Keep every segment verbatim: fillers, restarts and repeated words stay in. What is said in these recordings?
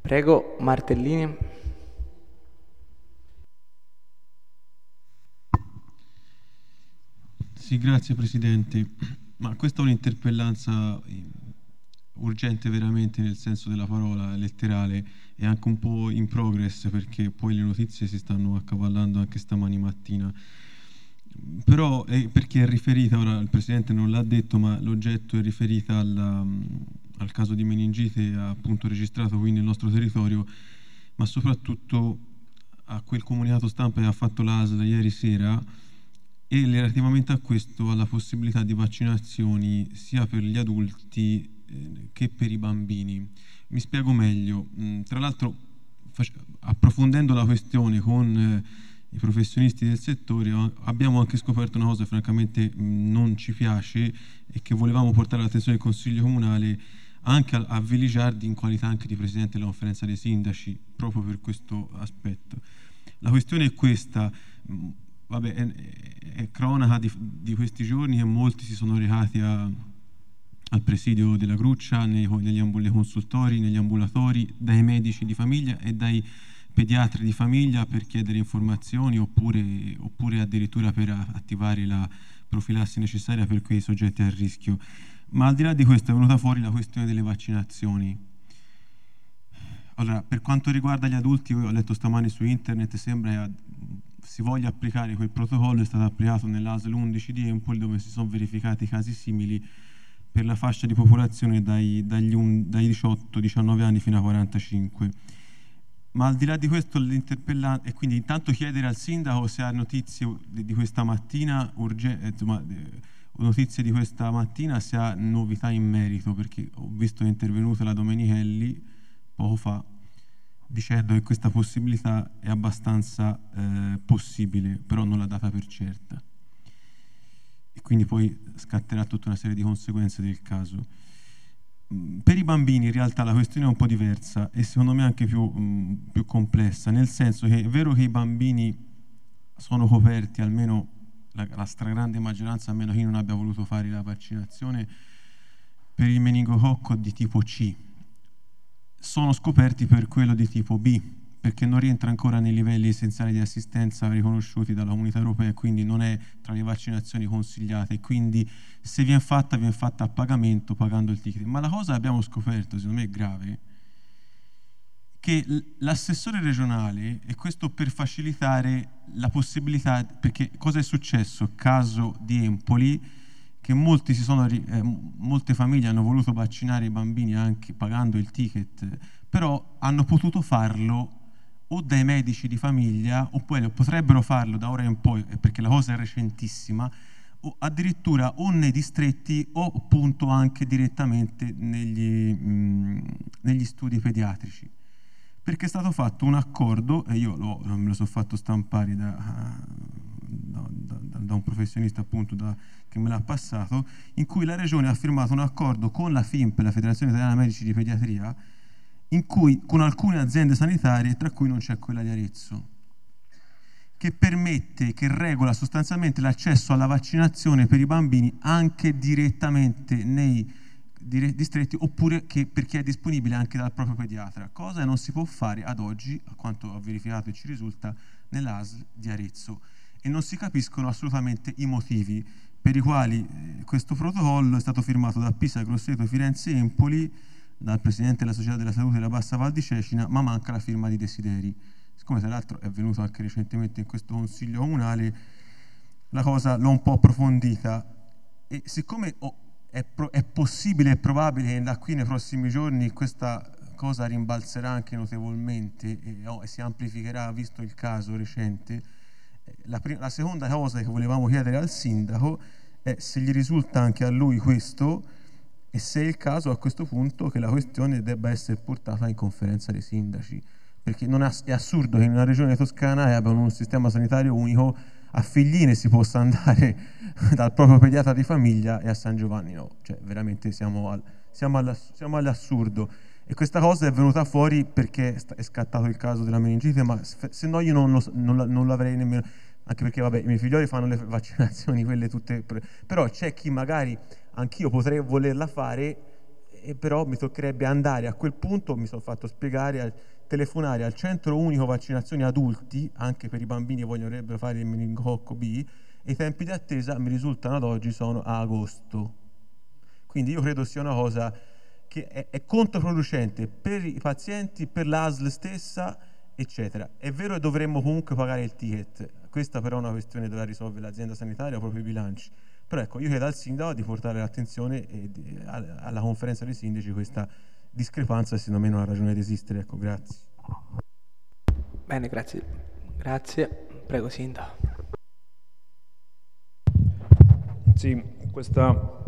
Prego, Martellini. Sì, grazie Presidente. Ma questa è un'interpellanza urgente veramente nel senso della parola, letterale, e anche un po' in progress perché poi le notizie si stanno accavallando anche stamani mattina. Però è perché è riferita, ora il Presidente non l'ha detto, ma l'oggetto è riferita alla, al caso di meningite appunto registrato qui nel nostro territorio, ma soprattutto a quel comunicato stampa che ha fatto l'A S L ieri sera e relativamente a questo alla possibilità di vaccinazioni sia per gli adulti eh, che per i bambini. Mi spiego meglio. Mm, tra l'altro, approfondendo la questione con eh, i professionisti del settore, abbiamo anche scoperto una cosa che francamente mh, non ci piace e che volevamo portare all'attenzione del Consiglio Comunale anche a, a Veligiardi in qualità anche di Presidente della Conferenza dei Sindaci, proprio per questo aspetto. La questione è questa, mh, vabbè, è, è cronaca di, di questi giorni che molti si sono recati a, al presidio della Gruccia, nei, negli ambul- consultori, negli ambulatori, dai medici di famiglia e dai pediatri di famiglia per chiedere informazioni oppure, oppure addirittura per attivare la profilassi necessaria per quei soggetti a rischio. Ma al di là di questo è venuta fuori la questione delle vaccinazioni. Allora, per quanto riguarda gli adulti, ho letto stamani su internet, sembra che si voglia applicare quel protocollo, è stato applicato nell'A S L undici di Empoli dove si sono verificati casi simili per la fascia di popolazione dai, dagli un, dai diciotto diciannove anni fino a quarantacinque. Ma al di là di questo l'interpellante, e quindi intanto chiedere al sindaco se ha notizie di, di questa mattina, urgente, insomma, notizie di questa mattina, se ha novità in merito, perché ho visto che è intervenuta la Domenichelli poco fa dicendo che questa possibilità è abbastanza eh, possibile, però non l'ha data per certa. E quindi poi scatterà tutta una serie di conseguenze del caso. Per i bambini in realtà la questione è un po' diversa e secondo me anche più, mh, più complessa, nel senso che è vero che i bambini sono coperti, almeno la, la stragrande maggioranza, a meno chi non abbia voluto fare la vaccinazione per il meningococco di tipo C, sono scoperti per quello di tipo B, perché non rientra ancora nei livelli essenziali di assistenza riconosciuti dalla Comunità Europea e quindi non è tra le vaccinazioni consigliate, quindi se viene fatta, viene fatta a pagamento, pagando il ticket. Ma la cosa che abbiamo scoperto, secondo me è grave, che l'assessore regionale, e questo per facilitare la possibilità, perché cosa è successo? Caso di Empoli, che molti si sono, eh, molte famiglie hanno voluto vaccinare i bambini anche pagando il ticket, però hanno potuto farlo o dai medici di famiglia, oppure potrebbero farlo da ora in poi, perché la cosa è recentissima, o addirittura o nei distretti o appunto anche direttamente negli, mh, negli studi pediatrici. Perché è stato fatto un accordo, e io lo, me lo sono fatto stampare da, da, da, da un professionista appunto da, che me l'ha passato, in cui la Regione ha firmato un accordo con la F I M P, la Federazione Italiana Medici di Pediatria, in cui, con alcune aziende sanitarie, tra cui non c'è quella di Arezzo, che permette, che regola sostanzialmente l'accesso alla vaccinazione per i bambini anche direttamente nei distretti oppure che per chi è disponibile anche dal proprio pediatra, cosa che non si può fare ad oggi, a quanto ho verificato e ci risulta, nell'A S L di Arezzo, e non si capiscono assolutamente i motivi per i quali eh, questo protocollo è stato firmato da Pisa, Grosseto, Firenze e Empoli, dal Presidente della Società della Salute della Bassa Val di Cecina, ma manca la firma di Desideri. Siccome tra l'altro è venuto anche recentemente in questo Consiglio Comunale, la cosa l'ho un po' approfondita e siccome ho È, pro, è possibile e probabile che da qui nei prossimi giorni questa cosa rimbalzerà anche notevolmente e, oh, e si amplificherà visto il caso recente. La, prima, la seconda cosa che volevamo chiedere al sindaco è se gli risulta anche a lui questo e se è il caso a questo punto che la questione debba essere portata in conferenza dei sindaci, perché non è, è assurdo che in una regione toscana che abbiano un sistema sanitario unico a Figline si possa andare dal proprio pediatra di famiglia e a San Giovanni no, cioè veramente siamo, al, siamo, alla, siamo all'assurdo e questa cosa è venuta fuori perché è scattato il caso della meningite, ma se no io non, lo, non, non l'avrei nemmeno, anche perché vabbè i miei figlioli fanno le vaccinazioni quelle tutte, però c'è chi magari anch'io potrei volerla fare e però mi toccherebbe andare a quel punto, mi sono fatto spiegare, a telefonare al centro unico vaccinazioni adulti, anche per i bambini che vogliono fare il meningococco B, e i tempi di attesa mi risultano ad oggi sono a agosto. Quindi io credo sia una cosa che è, è controproducente per i pazienti, per l'A S L stessa, eccetera. È vero che dovremmo comunque pagare il ticket, questa però è una questione che dovrà risolvere l'azienda sanitaria o proprio i bilanci. Però ecco, io chiedo al sindaco di portare l'attenzione e di, alla conferenza dei sindaci questa discrepanza, secondo me non ha ragione di esistere. Ecco, grazie. Bene, grazie. Grazie. Prego, sindaco. Sì, questa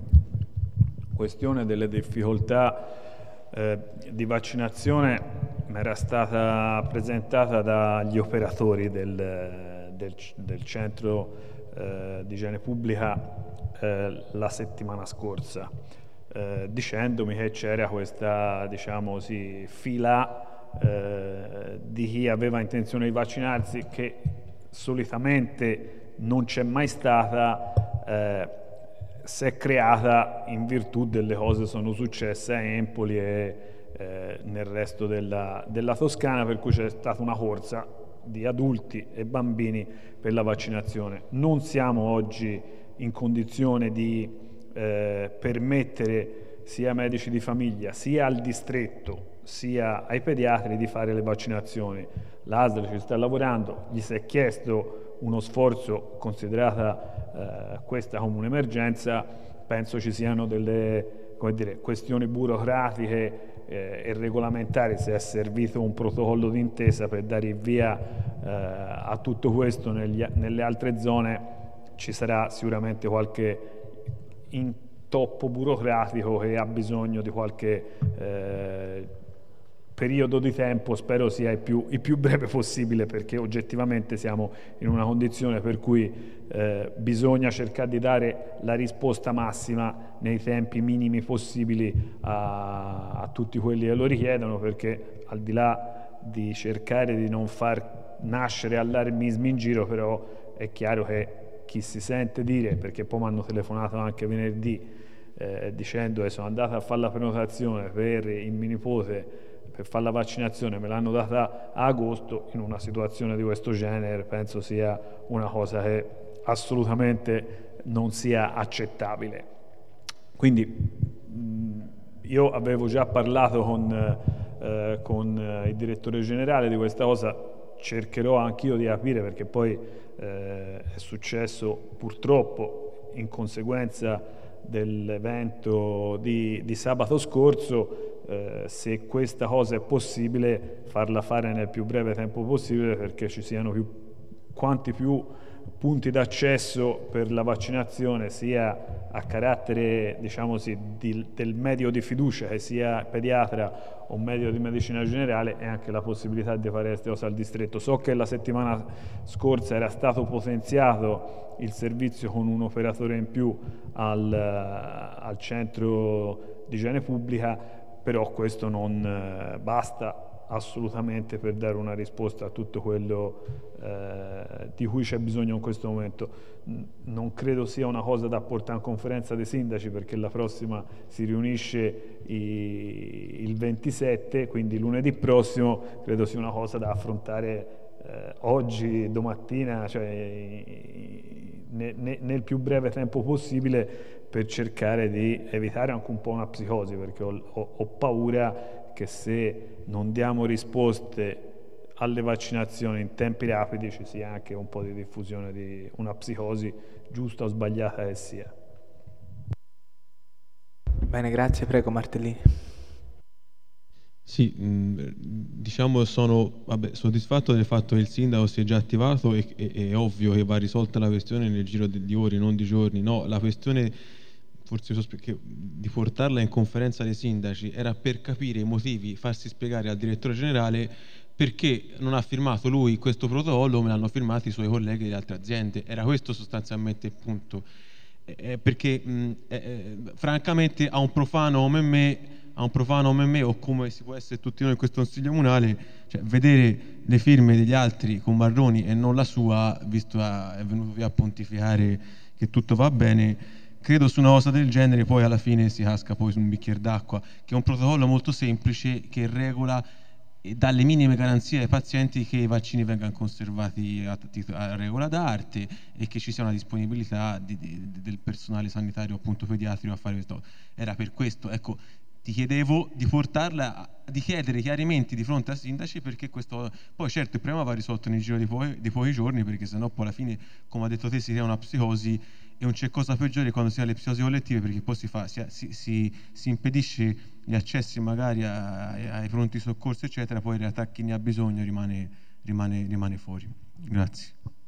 questione delle difficoltà eh, di vaccinazione mi era stata presentata dagli operatori del, del, del centro eh, di igiene pubblica eh, la settimana scorsa, eh, dicendomi che c'era questa, diciamo, sì, fila eh, di chi aveva intenzione di vaccinarsi che solitamente non c'è mai stata, eh, si è creata in virtù delle cose che sono successe a Empoli e eh, nel resto della, della Toscana, per cui c'è stata una corsa di adulti e bambini per la vaccinazione. Non siamo oggi in condizione di eh, permettere sia ai medici di famiglia, sia al distretto, sia ai pediatri di fare le vaccinazioni. L'A S L ci sta lavorando, gli si è chiesto uno sforzo, considerata eh, questa come un'emergenza. Penso ci siano delle, come dire, questioni burocratiche eh, e regolamentari, se è servito un protocollo d'intesa per dare via eh, a tutto questo negli, nelle altre zone. Ci sarà sicuramente qualche intoppo burocratico che ha bisogno di qualche eh, periodo di tempo, spero sia il più, il più breve possibile, perché oggettivamente siamo in una condizione per cui eh, bisogna cercare di dare la risposta massima nei tempi minimi possibili a, a tutti quelli che lo richiedono, perché al di là di cercare di non far nascere allarmismi in giro, però è chiaro che chi si sente dire, perché poi mi hanno telefonato anche venerdì eh, dicendo che sono andato a fare la prenotazione per il mio nipote per fare la vaccinazione, me l'hanno data a agosto, in una situazione di questo genere penso sia una cosa che assolutamente non sia accettabile. Quindi mh, io avevo già parlato con, eh, con il direttore generale di questa cosa, cercherò anch'io di capire, perché poi eh, è successo purtroppo in conseguenza dell'evento di, di sabato scorso. Eh, se questa cosa è possibile, farla fare nel più breve tempo possibile, perché ci siano più, quanti più punti d'accesso per la vaccinazione, sia a carattere, diciamo così, di, del medico di fiducia, che sia pediatra o medico di medicina generale, e anche la possibilità di fare queste cose al distretto. So che la settimana scorsa era stato potenziato il servizio con un operatore in più al, al centro di igiene pubblica, però questo non eh, basta assolutamente per dare una risposta a tutto quello eh, di cui c'è bisogno in questo momento. Non credo sia una cosa da portare in conferenza dei sindaci, perché la prossima si riunisce i, il ventisette, quindi lunedì prossimo. Credo sia una cosa da affrontare eh, oggi, domattina, cioè ne, ne, nel più breve tempo possibile, per cercare di evitare anche un po' una psicosi, perché ho, ho, ho paura che se non diamo risposte alle vaccinazioni in tempi rapidi ci sia anche un po' di diffusione di una psicosi, giusta o sbagliata che sia. Bene, grazie. Prego, Martellini. Sì, mh, diciamo sono vabbè, soddisfatto del fatto che il sindaco si è già attivato e è ovvio che va risolta la questione nel giro di, di ore, non di giorni. No, la questione forse che di portarla in conferenza dei sindaci era per capire i motivi, farsi spiegare al direttore generale perché non ha firmato lui questo protocollo, me l'hanno firmato i suoi colleghi di altre aziende. Era questo sostanzialmente il punto. Eh, perché mh, eh, francamente a un profano come me, a un profano come me o come si può essere tutti noi in questo consiglio comunale, cioè vedere le firme degli altri con marroni e non la sua, visto a, è venuto via a pontificare che tutto va bene, credo su una cosa del genere poi alla fine si casca poi su un bicchiere d'acqua, che è un protocollo molto semplice che regola e dà le minime garanzie ai pazienti che i vaccini vengano conservati a, a regola d'arte e che ci sia una disponibilità di, di, del personale sanitario appunto pediatrico a fare questo. Era per questo, ecco, ti chiedevo di portarla, di chiedere chiarimenti di fronte ai sindaci, perché questo, poi certo il problema va risolto nel giro di, poi, di pochi giorni, perché sennò poi alla fine, come ha detto te, si crea una psicosi e non c'è cosa peggiore quando si ha le psicosi collettive, perché poi si, fa, si, si, si, si impedisce gli accessi magari a, ai pronti soccorsi eccetera, poi in realtà chi ne ha bisogno rimane, rimane, rimane fuori. Grazie.